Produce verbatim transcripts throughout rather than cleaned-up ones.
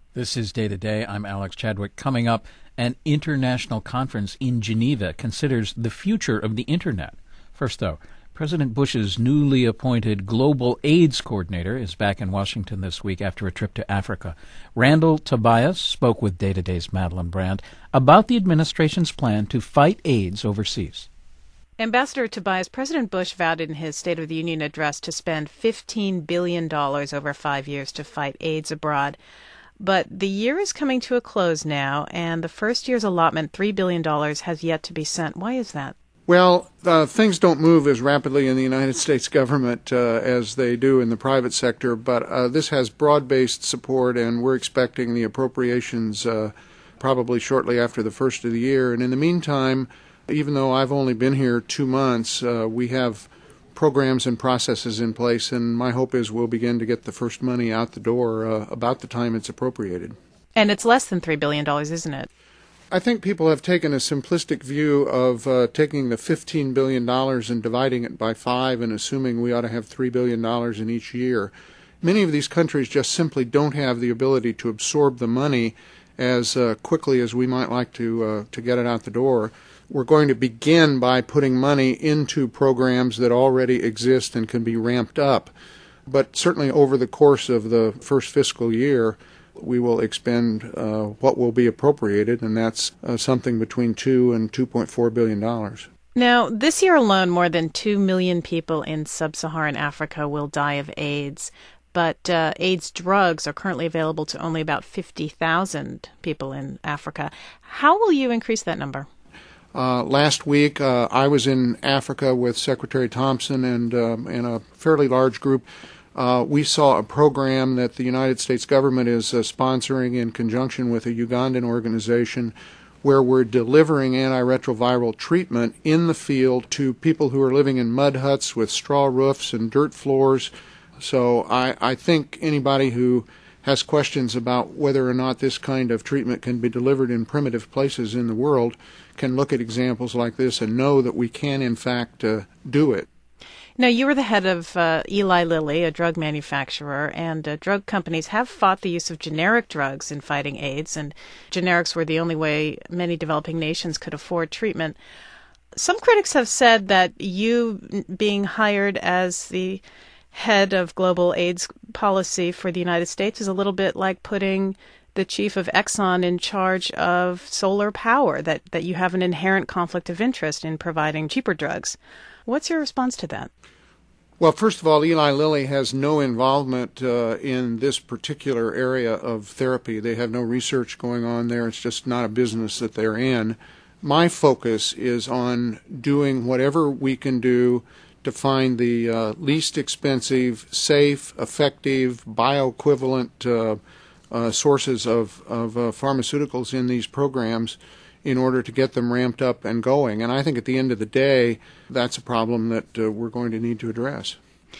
This is Day to Day. I'm Alex Chadwick. Coming up, an international conference in Geneva considers the future of the Internet. First, though, President Bush's newly appointed Global AIDS Coordinator is back in Washington this week after a trip to Africa. Randall Tobias spoke with Day to Day's Madeline Brand about the administration's plan to fight AIDS overseas. Ambassador Tobias, President Bush vowed in his State of the Union address to spend fifteen billion dollars over five years to fight AIDS abroad. But the year is coming to a close now, and the first year's allotment, three billion dollars, has yet to be sent. Why is that? Well, uh, things don't move as rapidly in the United States government uh, as they do in the private sector, but uh, this has broad-based support, and we're expecting the appropriations uh, probably shortly after the first of the year. And in the meantime, even though I've only been here two months, uh, we have programs and processes in place, and my hope is we'll begin to get the first money out the door uh, about the time it's appropriated. And it's less than three billion dollars, isn't it? I think people have taken a simplistic view of uh, taking the fifteen billion dollars and dividing it by five and assuming we ought to have three billion dollars in each year. Many of these countries just simply don't have the ability to absorb the money as uh, quickly as we might like to uh, to get it out the door. We're going to begin by putting money into programs that already exist and can be ramped up. But certainly over the course of the first fiscal year, we will expend uh, what will be appropriated, and that's uh, something between two and two point four billion dollars. Now, this year alone, more than two million people in sub-Saharan Africa will die of AIDS. But uh, AIDS drugs are currently available to only about fifty thousand people in Africa. How will you increase that number? Uh, last week, uh, I was in Africa with Secretary Thompson and, um, and a fairly large group. Uh, we saw a program that the United States government is uh, sponsoring in conjunction with a Ugandan organization where we're delivering antiretroviral treatment in the field to people who are living in mud huts with straw roofs and dirt floors. So I, I think anybody who has questions about whether or not this kind of treatment can be delivered in primitive places in the world can look at examples like this and know that we can, in fact, uh, do it. Now, you were the head of uh, Eli Lilly, a drug manufacturer, and uh, drug companies have fought the use of generic drugs in fighting AIDS, and generics were the only way many developing nations could afford treatment. Some critics have said that you being hired as the head of global AIDS policy for the United States is a little bit like putting the chief of Exxon in charge of solar power, that, that you have an inherent conflict of interest in providing cheaper drugs. What's your response to that? Well, first of all, Eli Lilly has no involvement uh, in this particular area of therapy. They have no research going on there. It's just not a business that they're in. My focus is on doing whatever we can do to find the uh, least expensive, safe, effective, bioequivalent uh, uh, sources of, of uh, pharmaceuticals in these programs in order to get them ramped up and going. And I think at the end of the day, that's a problem that uh, we're going to need to address.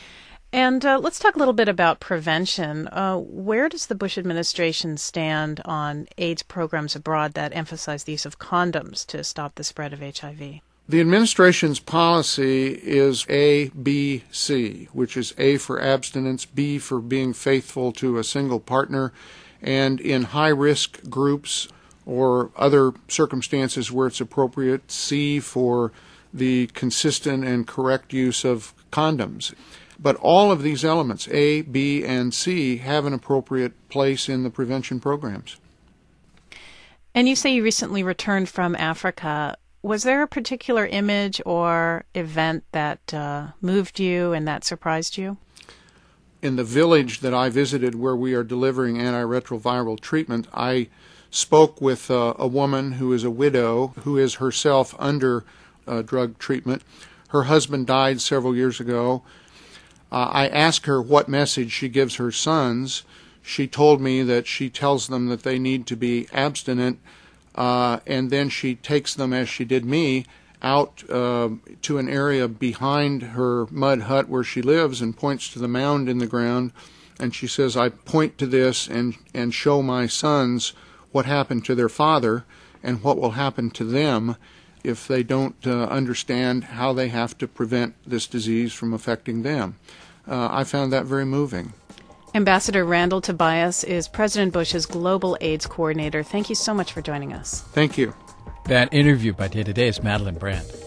And uh, let's talk a little bit about prevention. Uh, where does the Bush administration stand on AIDS programs abroad that emphasize the use of condoms to stop the spread of H I V? The administration's policy is A, B, C, which is A for abstinence, B for being faithful to a single partner, and in high-risk groups or other circumstances where it's appropriate, C for the consistent and correct use of condoms. But all of these elements, A, B, and C, have an appropriate place in the prevention programs. And you say you recently returned from Africa. Was there a particular image or event that uh, moved you and that surprised you? In the village that I visited where we are delivering antiretroviral treatment, I spoke with uh, a woman who is a widow who is herself under uh, drug treatment. Her husband died several years ago. Uh, I asked her what message she gives her sons. She told me that she tells them that they need to be abstinent, uh, and then she takes them, as she did me, out uh, to an area behind her mud hut where she lives and points to the mound in the ground. And she says, I point to this and, and show my sons what happened to their father and what will happen to them if they don't uh, understand how they have to prevent this disease from affecting them. Uh, I found that very moving. Ambassador Randall Tobias is President Bush's Global AIDS Coordinator. Thank you so much for joining us. Thank you. That interview by Day to Day's Madeline Brandt.